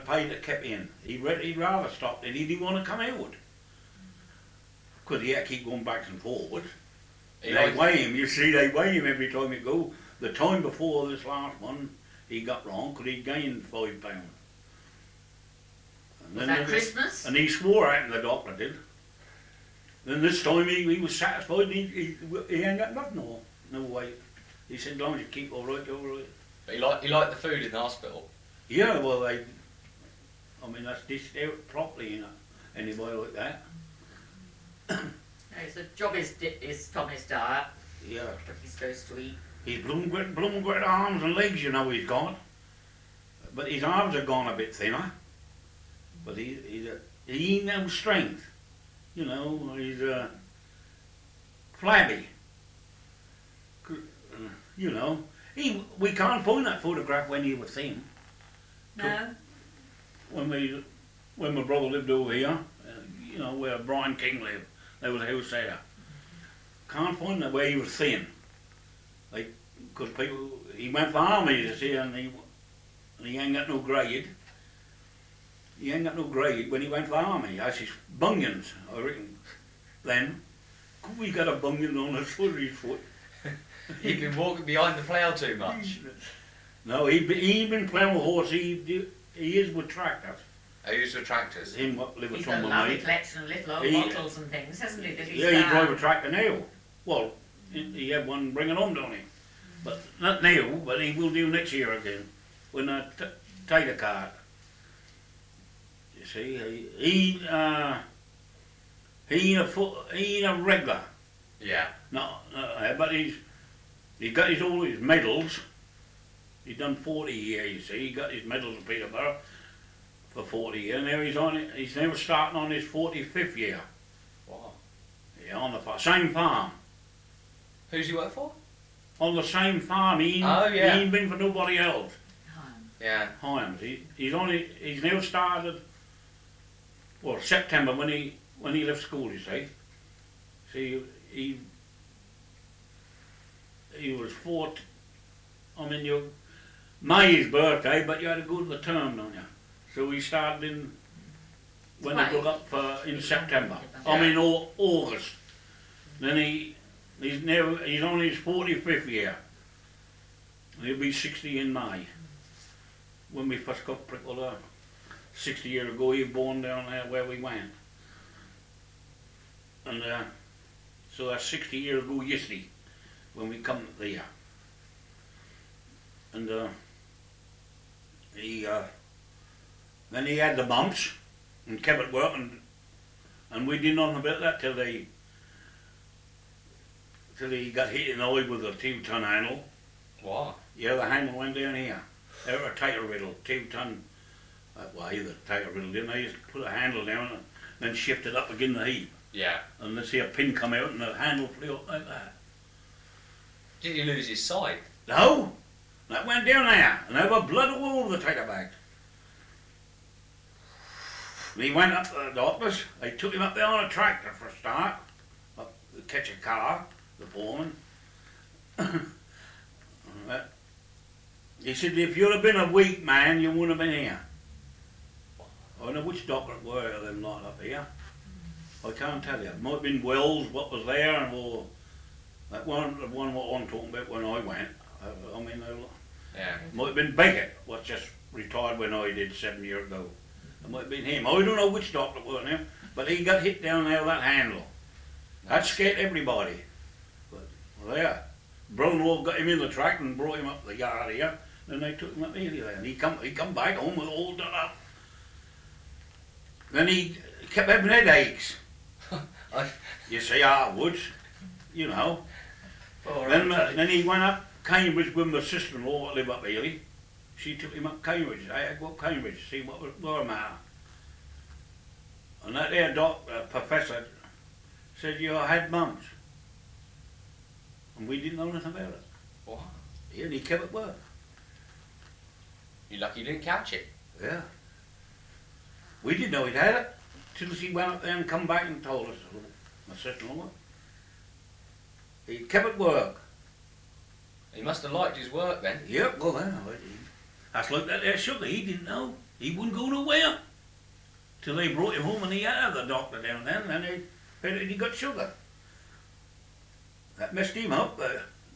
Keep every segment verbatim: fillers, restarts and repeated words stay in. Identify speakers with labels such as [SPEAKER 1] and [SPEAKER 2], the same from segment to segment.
[SPEAKER 1] to pay that kept in. He re- he'd rather stop it. He didn't want to come out. Because he had to keep going back and forward. They
[SPEAKER 2] liked-
[SPEAKER 1] weigh him, you see, they weigh him every time he go. The time before this last one, he got wrong because he gained five pounds. And
[SPEAKER 3] Was
[SPEAKER 1] then
[SPEAKER 3] that
[SPEAKER 1] the-
[SPEAKER 3] Christmas?
[SPEAKER 1] And he swore at him, the doctor did. Then this time he, he was satisfied and he, he, he ain't got nothing more. No weight. He said, as long as you keep all right, you're all right.
[SPEAKER 2] But he liked, he liked the food in the hospital.
[SPEAKER 1] Yeah, well, they, I mean, that's dished out properly, you know, anybody like that.
[SPEAKER 3] No, so job is, di- is Tommy's diet,
[SPEAKER 1] Yeah.
[SPEAKER 3] what he's supposed to eat.
[SPEAKER 1] He's blooming great, blooming great arms and legs, you know, he's got. But his arms are gone a bit thinner. But he, he's a, he ain't no strength. You know, he's uh, flabby. C- uh, You know, he, we can't find that photograph when he was thin.
[SPEAKER 3] No?
[SPEAKER 1] When we, when my brother lived over here, uh, you know, where Brian King lived, there was a house there. Can't find that where he was thin. Like, because people, he went for army, you see, and he, and he ain't got no grade. He ain't got no grade when he went for army. That's his bunions, I reckon. Then, we got a bunion on the side of his foot.
[SPEAKER 2] He'd been walking behind the plough too much.
[SPEAKER 1] No, he he been playing with horse. He he is with tractors.
[SPEAKER 2] I used the tractors.
[SPEAKER 1] Him what live with
[SPEAKER 3] He's got a
[SPEAKER 1] some
[SPEAKER 3] lovely
[SPEAKER 1] mate.
[SPEAKER 3] collection of little old
[SPEAKER 1] He-
[SPEAKER 3] bottles and things, hasn't he? That he's
[SPEAKER 1] Yeah, he
[SPEAKER 3] found?
[SPEAKER 1] drive a tractor now. Well, he, he had one bringing home, don't he? But not now. But he will do next year again when I t- take the cart. You see, he he uh, he ain't a fo- he ain't a regular.
[SPEAKER 2] Yeah.
[SPEAKER 1] No, no, but he's he got his all his medals. He done forty years. You see, he got his medals at Peterborough for forty years. Now he's on it. He's now starting on his forty-fifth year.
[SPEAKER 2] Wow.
[SPEAKER 1] Yeah, on the fa- same farm.
[SPEAKER 2] Who's he work for?
[SPEAKER 1] On the same farm. He ain't,
[SPEAKER 2] Oh, yeah.
[SPEAKER 1] he ain't been for nobody else.
[SPEAKER 2] Yeah.
[SPEAKER 1] Himes. He, he's only he's now started. Well, September when he when he left school. You see. See he he was four. I mean you. May's birthday, but you had to go to the term, don't you? So we started in when they
[SPEAKER 3] Right.
[SPEAKER 1] broke up for in September. I
[SPEAKER 2] Yeah.
[SPEAKER 1] mean au- August. Then he he's now he's on his forty-fifth year. He'll be sixty in May. When we first got prickled up, sixty years ago, he was born down there where we went. And uh, so that's sixty years ago yesterday when we come there. And uh, he uh, then he had the bumps and kept it working, and we didn't know about that till they till he got hit in the eye with a two ton handle.
[SPEAKER 2] Wow.
[SPEAKER 1] Yeah, the handle went down here. They were a tighter riddle, two ton that way, the tighter riddle, didn't they? Just put a handle down and then shift it up again the heap.
[SPEAKER 2] Yeah.
[SPEAKER 1] And let's see a pin come out and the handle flew up like that.
[SPEAKER 2] Did he lose his sight?
[SPEAKER 1] No! That went down there, and there was blood all over the tighter bag. And he went up to the doctors. They took him up there on a tractor for a start, up to catch a car, the foreman. And that- he said, if you'd have been a weak man, you wouldn't have been here. I don't know which doctor it were of them not up here. I can't tell you. It might have been Wells, what was there, and well, that one, the one what I'm talking about when I went. I, I mean, it
[SPEAKER 2] Yeah.
[SPEAKER 1] might have been Beckett, what just retired when I did seven years ago. It might have been him. I don't know which doctor it was now, but he got hit down there with that handle. That scared everybody. But well, there, brother-in-law got him in the track and brought him up the yard here. Then they took him up here, and he come he come back home with all done up. Then he kept having headaches.
[SPEAKER 2] I,
[SPEAKER 1] You see, I would, you know.
[SPEAKER 3] Poor
[SPEAKER 1] Then,
[SPEAKER 3] old
[SPEAKER 1] uh,
[SPEAKER 3] Teddy.
[SPEAKER 1] then he went up Cambridge with my sister-in-law that live up Ely. She took him up Cambridge. I had to go up Cambridge to see what was the matter. And that there doc, uh, professor said, you had mumps. And we didn't know nothing about it.
[SPEAKER 2] wow.
[SPEAKER 1] Yeah, and he kept at work.
[SPEAKER 2] You're lucky you didn't catch it.
[SPEAKER 1] Yeah. We didn't know he'd had it till he went up there and come back and told us, my sister-in-law. He kept at work.
[SPEAKER 2] He must have liked his work then.
[SPEAKER 1] Yep, well, then, I- that's like that there sugar, he didn't know. he wouldn't go nowhere. Till they brought him home and he had the doctor down then, and they found he got sugar. That messed him up. Uh,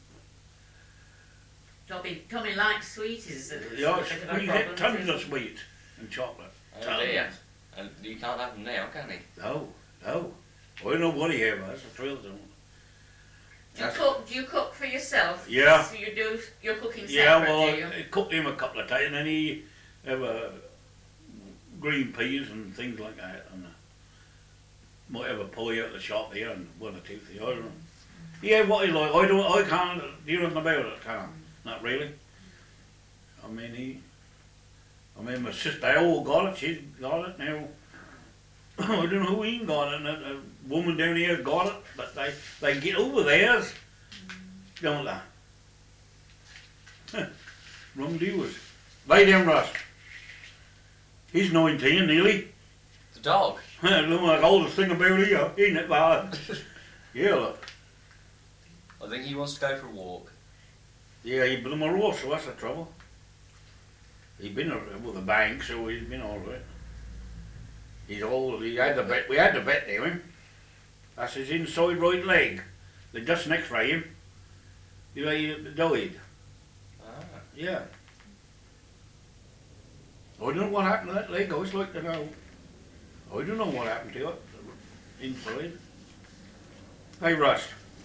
[SPEAKER 3] Tommy, Tommy likes sweeties. It's
[SPEAKER 1] yeah,
[SPEAKER 3] a bit of a
[SPEAKER 1] we
[SPEAKER 3] problem,
[SPEAKER 1] had tons
[SPEAKER 3] too.
[SPEAKER 1] of sweets and chocolate.
[SPEAKER 2] Oh
[SPEAKER 1] Tons.
[SPEAKER 2] dear. And you can't have them now, can he?
[SPEAKER 1] No, no. I don't know what he had, that's the truth.
[SPEAKER 3] Do you cook? Do you cook for yourself?
[SPEAKER 1] Yeah.
[SPEAKER 3] So you do. You're cooking separate,
[SPEAKER 1] Yeah, well,
[SPEAKER 3] do you?
[SPEAKER 1] I cooked him a couple of times, and then he have uh, green peas and things like that, and uh, might have a pie out the shop here and one or two things. I don't know. Yeah, what he like. I don't. I can't do nothing about it. Can I? Not really. I mean, he. I mean, my sister. They all got it. She's got it now. I don't know who ain't got it. And a, a woman down here got it, but they they get over theirs, don't they? Wrong dealers. Lay down, Russ. He's nineteen nearly.
[SPEAKER 2] The dog.
[SPEAKER 1] Look like the oldest thing about here, ain't it, bud? Yeah, look.
[SPEAKER 2] I think he wants to go for a walk.
[SPEAKER 1] Yeah, he blew my horse, so that's the trouble. He's been uh, with the bank, so he's been all right. He's old. He had the vet. We had the vet there, him. That's his inside right leg. They just next ray him. He he died.
[SPEAKER 2] Ah.
[SPEAKER 1] Yeah. I don't know what happened to that leg. I always like to know. I don't know what happened to it inside. Hey, Russ.